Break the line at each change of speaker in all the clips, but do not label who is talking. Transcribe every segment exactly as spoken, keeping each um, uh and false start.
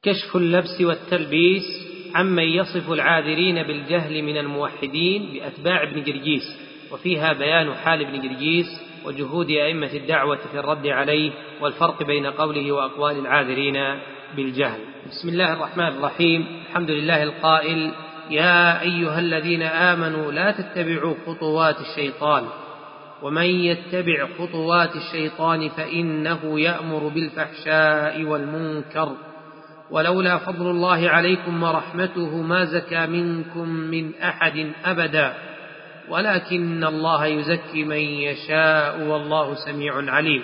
كشف اللبس والتلبيس عمن يصف العاذرين بالجهل من الموحدين بأتباع ابن جرجيس، وفيها بيان حال ابن جرجيس وجهود أئمة الدعوة في الرد عليه والفرق بين قوله وأقوال العاذرين بالجهل. بسم الله الرحمن الرحيم. الحمد لله القائل: يا أيها الذين آمنوا لا تتبعوا خطوات الشيطان ومن يتبع خطوات الشيطان فإنه يأمر بالفحشاء والمنكر ولولا فضل الله عليكم ورحمته ما زكى منكم من أحد أبدا ولكن الله يزكي من يشاء والله سميع عليم.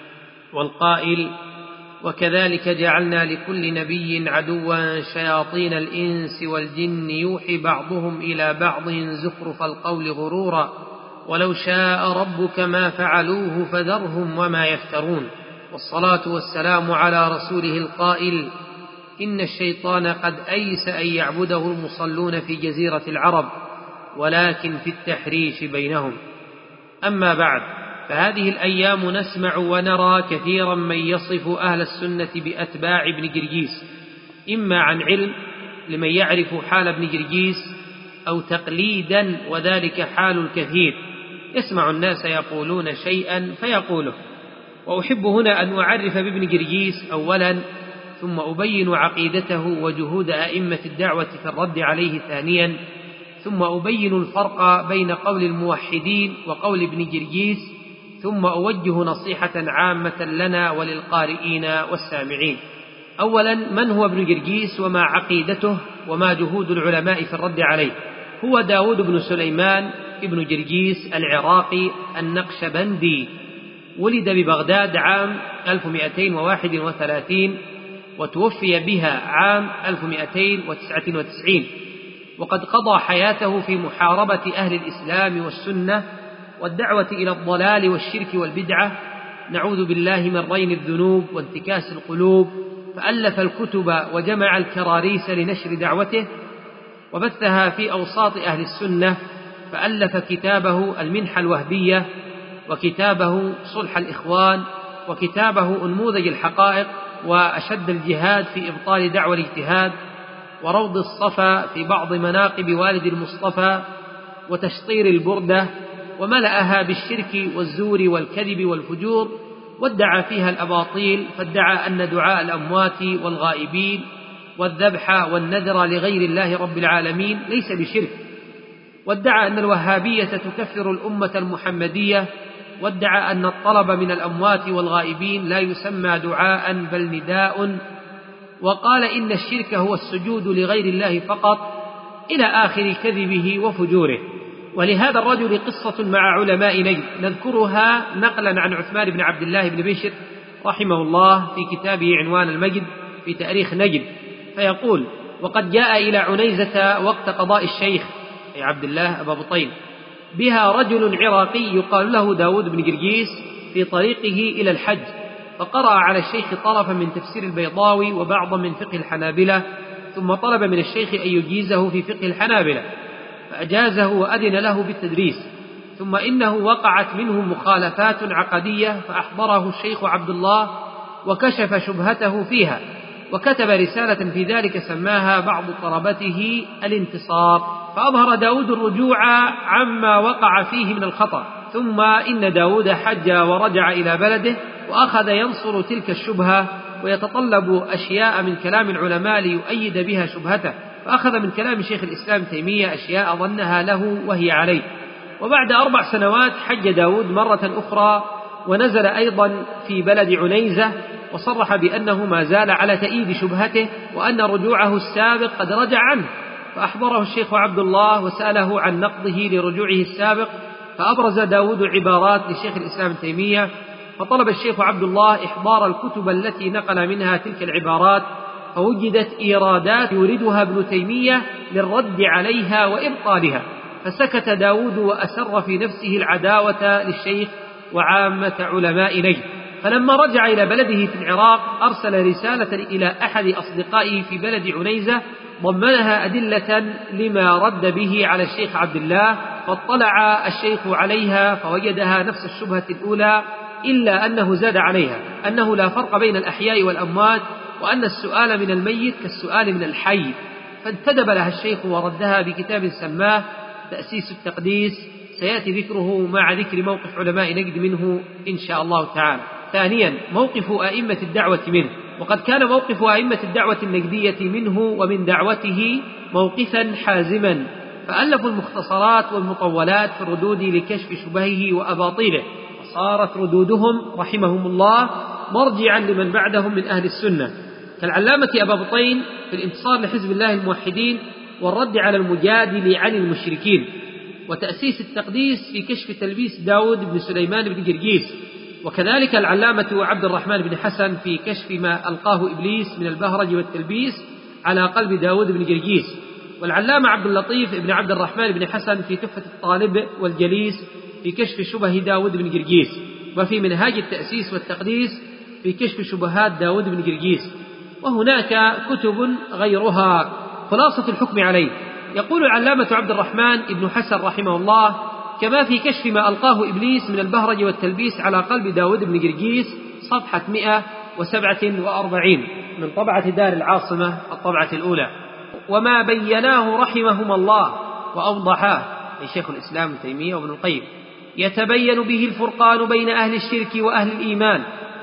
والقائل: وكذلك جعلنا لكل نبي عدوا شياطين الإنس والجن يوحي بعضهم إلى بعض زخرف القول غرورا ولو شاء ربك ما فعلوه فذرهم وما يفترون. والصلاة والسلام على رسوله القائل: إن الشيطان قد أيس أن يعبده المصلون في جزيرة العرب ولكن في التحريش بينهم. أما بعد، فهذه الأيام نسمع ونرى كثيرا من يصف أهل السنة بأتباع ابن جرجيس، إما عن علم لمن يعرف حال ابن جرجيس أو تقليدا وذلك حال الكثير، يسمع الناس يقولون شيئا فيقوله. وأحب هنا أن أعرف بابن جرجيس أولا، ثم أبين عقيدته وجهود أئمة الدعوة في الرد عليه ثانيا، ثم أبين الفرق بين قول الموحدين وقول ابن جرجيس، ثم أوجه نصيحة عامة لنا وللقارئين والسامعين. أولا، من هو ابن جرجيس وما عقيدته وما جهود العلماء في الرد عليه؟ هو داود بن سليمان ابن جرجيس العراقي النقشبندي، ولد ببغداد عام ألف ومئتين وواحد وثلاثين وتوفي بها عام ألف ومئتين وتسعة وتسعين، وقد قضى حياته في محاربة أهل الإسلام والسنة والدعوة إلى الضلال والشرك والبدعة، نعوذ بالله من رين الذنوب وانتكاس القلوب، فألف الكتب وجمع الكراريس لنشر دعوته وبثها في أوساط أهل السنة، فألف كتابه المنحة الوهبية، وكتابه صلح الإخوان، وكتابه أنموذج الحقائق، وأشد الجهاد في إبطال دعوى الاجتهاد، وروض الصفا في بعض مناقب والد المصطفى، وتشطير البردة، وملأها بالشرك والزور والكذب والفجور، وادعى فيها الأباطيل، فادعى أن دعاء الأموات والغائبين والذبح والنذر لغير الله رب العالمين ليس بشرك، وادعى أن الوهابية تكفر الأمة المحمدية، وادعى أن الطلب من الأموات والغائبين لا يسمى دعاء بل نداء، وقال إن الشرك هو السجود لغير الله فقط، إلى آخر كذبه وفجوره. ولهذا الرجل قصة مع علماء نجد نذكرها نقلا عن عثمان بن عبد الله بن بشر رحمه الله في كتابه عنوان المجد في تاريخ نجد، فيقول: وقد جاء إلى عنيزة وقت قضاء الشيخ أي عبد الله أبا بطين بها رجل عراقي يقال له داود بن جرجيس في طريقه إلى الحج، فقرأ على الشيخ طرفا من تفسير البيضاوي وبعضا من فقه الحنابلة، ثم طلب من الشيخ أن يجيزه في فقه الحنابلة، فأجازه وأذن له بالتدريس، ثم إنه وقعت منه مخالفات عقدية فأحضره الشيخ عبد الله وكشف شبهته فيها، وكتب رسالة في ذلك سماها بعض طلبته الانتصار، فأظهر داود الرجوع عما وقع فيه من الخطأ. ثم إن داود حج ورجع إلى بلده وأخذ ينصر تلك الشبهة ويتطلب أشياء من كلام العلماء ليؤيد بها شبهته، فأخذ من كلام شيخ الإسلام تيمية أشياء ظنها له وهي عليه. وبعد أربع سنوات حج داود مرة أخرى ونزل أيضا في بلد عنيزة، وصرح بأنه ما زال على تأييد شبهته وأن رجوعه السابق قد رجع عنه، فأحضره الشيخ عبد الله وسأله عن نقضه لرجوعه السابق، فأبرز داود عبارات لشيخ الإسلام تيمية، فطلب الشيخ عبد الله إحضار الكتب التي نقل منها تلك العبارات، فوجدت إيرادات يوردها ابن تيمية للرد عليها وإبطالها، فسكت داود وأسر في نفسه العداوة للشيخ وعامة علماء نجد. فلما رجع إلى بلده في العراق أرسل رسالة إلى أحد أصدقائه في بلد عنيزة ضمنها أدلة لما رد به على الشيخ عبد الله، فاطلع الشيخ عليها فوجدها نفس الشبهة الأولى، إلا أنه زاد عليها أنه لا فرق بين الأحياء والأموات، وأن السؤال من الميت كالسؤال من الحي، فانتدب لها الشيخ وردها بكتاب سماه تأسيس التقديس، سيأتي ذكره مع ذكر موقف علماء نجد منه إن شاء الله تعالى. ثانيا، موقف أئمة الدعوة منه، وقد كان موقف أئمة الدعوة النجدية منه ومن دعوته موقفا حازما، فألفوا المختصرات والمطولات في الردود لكشف شبهه وأباطيله، وصارت ردودهم رحمهم الله مرجعا لمن بعدهم من أهل السنة، كالعلامة أبا بطين في الانتصار لحزب الله الموحدين والرد على المجادل عن المشركين، وتأسيس التقديس في كشف تلبيس داود بن سليمان بن جرجيس، وكذلك العلامة عبد الرحمن بن حسن في كشف ما ألقاه إبليس من البهرج والتلبيس على قلب داود بن جرجيس، والعلامة عبد اللطيف بن عبد الرحمن بن حسن في تحفة الطالب والجليس في كشف شبه داود بن جرجيس، وفي منهاج التأسيس والتقديس في كشف شبهات داود بن جرجيس، وهناك كتب غيرها. خلاصة الحكم عليه، يقول العلامة عبد الرحمن بن حسن رحمه الله: كما في كشف ما ألقاه إبليس من البهرج والتلبيس على قلب داود بن جرجيس، صفحة مئة وسبعة وأربعين من طبعة دار العاصمة الطبعة الأولى. وما بيناه رحمهم الله وأوضحاه أي شيخ الإسلام ابن تيمية وابن القيم، يتبين به الفرقان بين أهل الشرك وأهل الإيمان،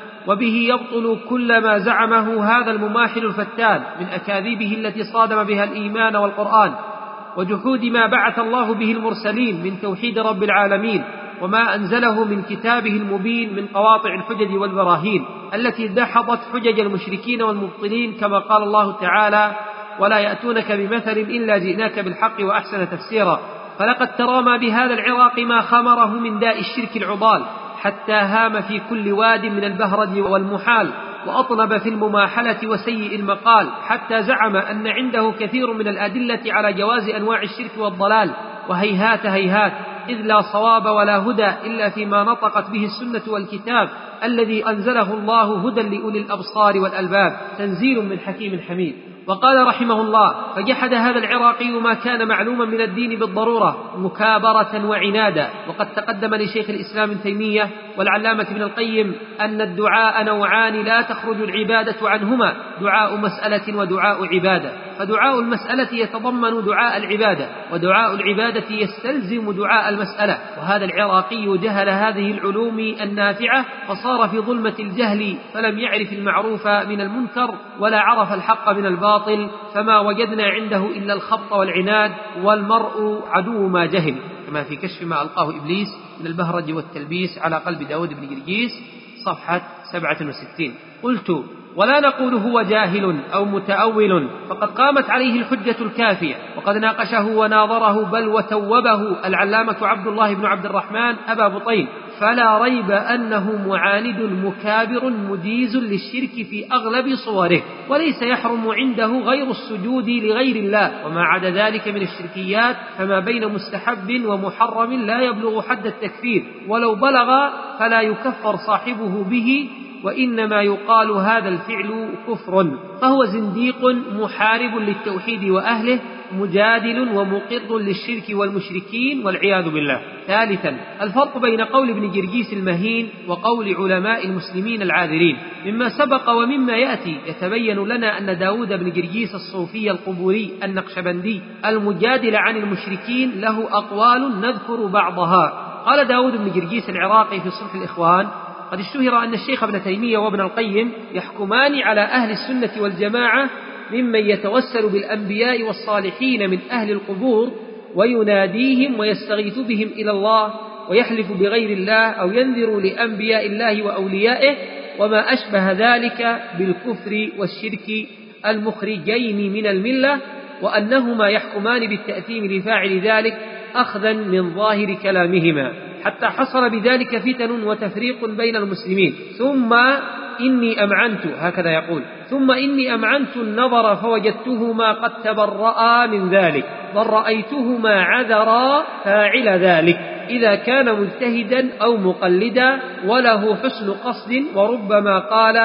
وبه يبطل كل ما زعمه هذا المماحل الفتان من أكاذيبه التي صادم بها الإيمان والقرآن، وجحود ما بعث الله به المرسلين من توحيد رب العالمين، وما أنزله من كتابه المبين من قواطع الحجج والبراهين التي دحضت حجج المشركين والمبطلين، كما قال الله تعالى: ولا يأتونك بمثل إلا جئناك بالحق وأحسن تفسيرا. فلقد ترامى بهذا العراق ما خمره من داء الشرك العضال، حتى هام في كل واد من البهرج والمحال، وأطنب في المماحلة وسيء المقال، حتى زعم أن عنده كثير من الأدلة على جواز أنواع الشرك والضلال، وهيهات هيهات، إذ لا صواب ولا هدى إلا فيما نطقت به السنة والكتاب الذي أنزله الله هدى لأولي الأبصار والألباب، تنزيل من حكيم حميد. وقال رحمه الله: فجحد هذا العراقي ما كان معلوما من الدين بالضرورة مكابرة وعنادا. وقد تقدم لشيخ الإسلام ابن تيمية والعلامة ابن القيم أن الدعاء نوعان لا تخرج العبادة عنهما: دعاء مسألة ودعاء عبادة، فدعاء المسألة يتضمن دعاء العبادة، ودعاء العبادة يستلزم دعاء المسألة. وهذا العراقي جهل هذه العلوم النافعة، فصار في ظلمة الجهل، فلم يعرف المعروف من المنكر ولا عرف الحق من الباطل، فما وجدنا عنده إلا الخبط والعناد، والمرء عدو ما جهل، كما في كشف ما ألقاه إبليس من البهرج والتلبيس على قلب داود بن جرجيس، صفحة سبعة وستين. قلت: ولا نقول هو جاهل أو متأول، فقد قامت عليه الحجة الكافية، وقد ناقشه وناظره بل وتوبه العلامة عبد الله بن عبد الرحمن أبا بطين، فلا ريب أنه معاند مكابر مجيز للشرك في أغلب صوره، وليس يحرم عنده غير السجود لغير الله، وما عدا ذلك من الشركيات فما بين مستحب ومحرم لا يبلغ حد التكفير، ولو بلغ فلا يكفر صاحبه به، وإنما يقال هذا الفعل كفر، فهو زنديق محارب للتوحيد وأهله، مجادل ومقر للشرك والمشركين والعياذ بالله. ثالثا، الفرق بين قول ابن جرجيس المهين وقول علماء المسلمين العاذرين. مما سبق ومما يأتي يتبين لنا أن داود بن جرجيس الصوفي القبوري النقشبندي المجادل عن المشركين له أقوال نذكر بعضها. قال داود بن جرجيس العراقي في صلح الإخوان: قد اشتهر أن الشيخ ابن تيمية وابن القيم يحكمان على أهل السنة والجماعة ممن يتوسل بالأنبياء والصالحين من أهل القبور ويناديهم ويستغيث بهم إلى الله، ويحلف بغير الله أو ينذر لأنبياء الله وأوليائه، وما أشبه ذلك بالكفر والشرك المخرجين من الملة، وأنهما يحكمان بالتأثيم لفاعل ذلك أخذا من ظاهر كلامهما، حتى حصل بذلك فتن وتفريق بين المسلمين. ثم إني أمعنت، هكذا يقول، ثم إني أمعنت النظر فوجدتهما قد تبرأ من ذلك، بل رأيتهما عذرا فاعل ذلك إذا كان مجتهدا أو مقلدا وله حسن قصد، وربما قال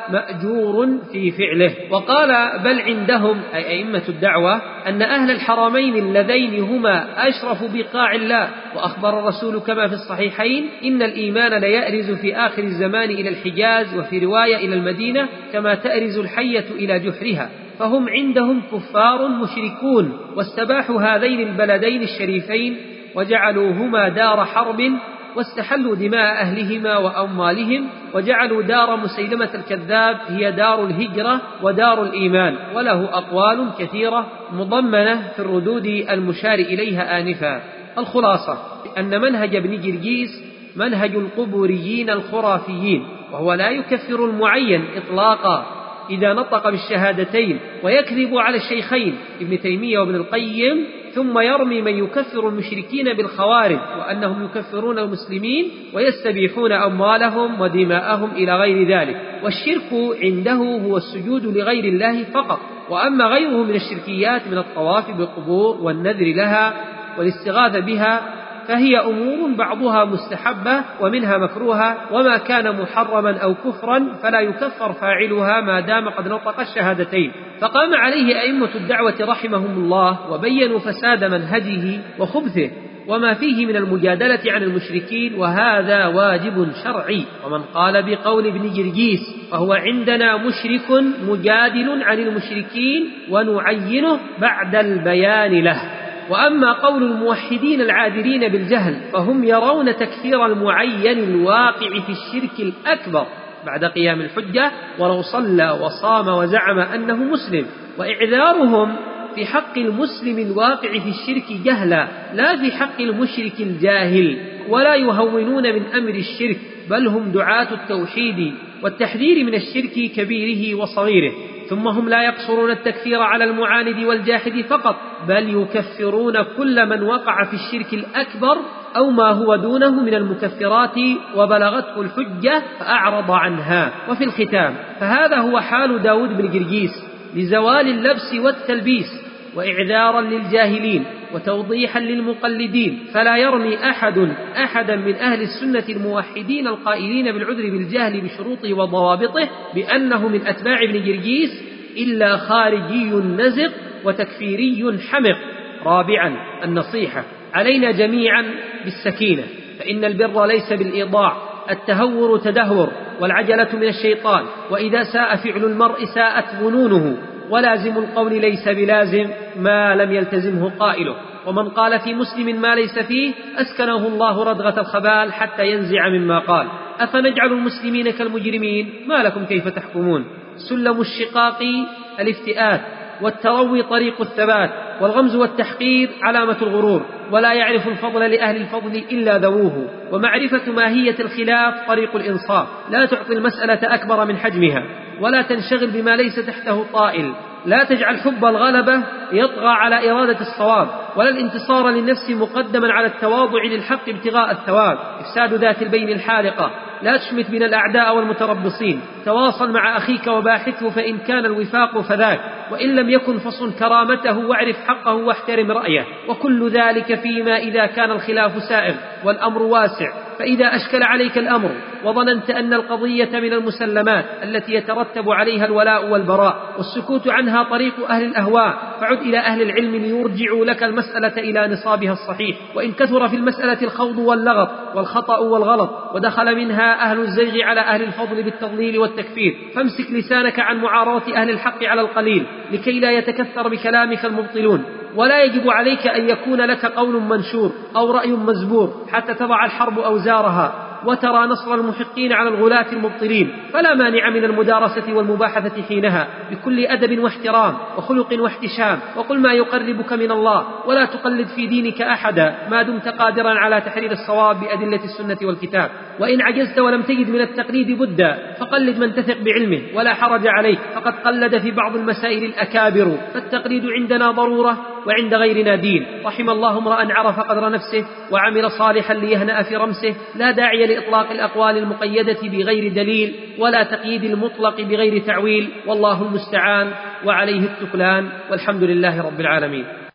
مأجور في فعله. وقال بل عندهم أي أئمة الدعوة أن أهل الحرمين اللذين هما أشرف بقاع الله، وأخبر الرسول كما في الصحيحين إن الإيمان ليأرز في آخر الزمان إلى الحجاز، وفي رواية إلى المدينة كما تأرز الحية إلى جحرها، فهم عندهم كفار مشركون، واستباحوا هذين البلدين الشريفين وجعلوهما دار حرب، واستحلوا دماء أهلهما وأموالهم، وجعلوا دار مسيلمة الكذاب هي دار الهجرة ودار الإيمان. وله أقوال كثيرة مضمنة في الردود المشار إليها آنفا. الخلاصة أن منهج ابن جرجيس منهج القبوريين الخرافيين، وهو لا يكفر المعين إطلاقا إذا نطق بالشهادتين، ويكذب على الشيخين ابن تيمية وابن القيم، ثم يرمي من يكفر المشركين بالخوارج وأنهم يكفرون المسلمين ويستبيحون أموالهم ودماءهم إلى غير ذلك. والشرك عنده هو السجود لغير الله فقط، وأما غيره من الشركيات من الطواف بالقبور والنذر لها والاستغاثة بها فهي أمور بعضها مستحبة ومنها مكروهة، وما كان محرما أو كفرا فلا يكفر فاعلها ما دام قد نطق الشهادتين. فقام عليه أئمة الدعوة رحمهم الله وبينوا فساد منهجه وخبثه وما فيه من المجادلة عن المشركين، وهذا واجب شرعي. ومن قال بقول ابن جرجيس فهو عندنا مشرك مجادل عن المشركين ونعينه بعد البيان له. وأما قول الموحدين العاذرين بالجهل فهم يرون تكفير المعين الواقع في الشرك الأكبر بعد قيام الحجة ولو صلى وصام وزعم أنه مسلم، وإعذارهم في حق المسلم الواقع في الشرك جهلا لا في حق المشرك الجاهل، ولا يهونون من أمر الشرك، بل هم دعاة التوحيد والتحذير من الشرك كبيره وصغيره. ثم هم لا يقصرون التكفير على المعاند والجاحد فقط، بل يكفرون كل من وقع في الشرك الأكبر أو ما هو دونه من المكفرات وبلغته الحجة فأعرض عنها. وفي الختام فهذا هو حال داود بن جرجيس لزوال اللبس والتلبيس، وإعذارا للجاهلين وتوضيحا للمقلدين، فلا يرمي أحد أحدا من أهل السنة الموحدين القائلين بالعذر بالجهل بشروطه وضوابطه بأنه من أتباع ابن جرجيس إلا خارجي نزق وتكفيري حمق. رابعا النصيحة علينا جميعا بالسكينة، فإن البر ليس بالإيضاع، التهور تدهور والعجلة من الشيطان، وإذا ساء فعل المرء ساءت ظنونه، ولازم القول ليس بلازم ما لم يلتزمه قائله، ومن قال في مسلم ما ليس فيه أسكنه الله ردغة الخبال حتى ينزع مما قال. أفنجعل المسلمين كالمجرمين؟ ما لكم كيف تحكمون؟ سلم الشقاق الافتئات، والتروي طريق الثبات، والغمز والتحقير علامة الغرور، ولا يعرف الفضل لأهل الفضل إلا ذووه، ومعرفة ماهية الخلاف طريق الإنصاف. لا تعطي المسألة أكبر من حجمها، ولا تنشغل بما ليس تحته طائل. لا تجعل حب الغلبة يطغى على إرادة الصواب، ولا الانتصار للنفس مقدما على التواضع للحق ابتغاء الثواب. إفساد ذات البين الحالقة. لا تشمت من الأعداء والمتربصين. تواصل مع أخيك وباحثه فإن كان الوفاق فذاك، وإن لم يكن فصن كرامته واعرف حقه واحترم رأيه. وكل ذلك فيما إذا كان الخلاف سائغ والأمر واسع. فإذا أشكل عليك الأمر وظننت أن القضية من المسلمات التي يترتب عليها الولاء والبراء والسكوت عنها طريق أهل الأهواء، فعد إلى أهل العلم ليرجعوا لك المسألة إلى نصابها الصحيح. وإن كثر في المسألة الخوض واللغط والخطأ والغلط ودخل منها أهل الزيغ على أهل الفضل بالتضليل والتكفير، فامسك لسانك عن معارضة أهل الحق على القليل لكي لا يتكثر بكلامك المبطلون. ولا يجب عليك أن يكون لك قول منشور أو رأي مزبور حتى تضع الحرب أوزارها وترى نصر المحقين على الغلاة المبطلين. فلا مانع من المدارسة والمباحثة حينها بكل أدب واحترام وخلق واحتشام، وقل ما يقربك من الله، ولا تقلد في دينك أحدا ما دمت قادرا على تحرير الصواب بأدلة السنة والكتاب. وإن عجزت ولم تجد من التقليد بدا فقلد من تثق بعلمه ولا حرج عليك، فقد قلد في بعض المسائل الأكابر، فالتقليد عندنا ضرورة وعند غيرنا دين. رحم الله امرأ عرف قدر نفسه وعمل صالحا ليهنأ في رمسه. لا داعي لإطلاق الأقوال المقيدة بغير دليل ولا تقييد المطلق بغير تعويل، والله المستعان وعليه التكلان، والحمد لله رب العالمين.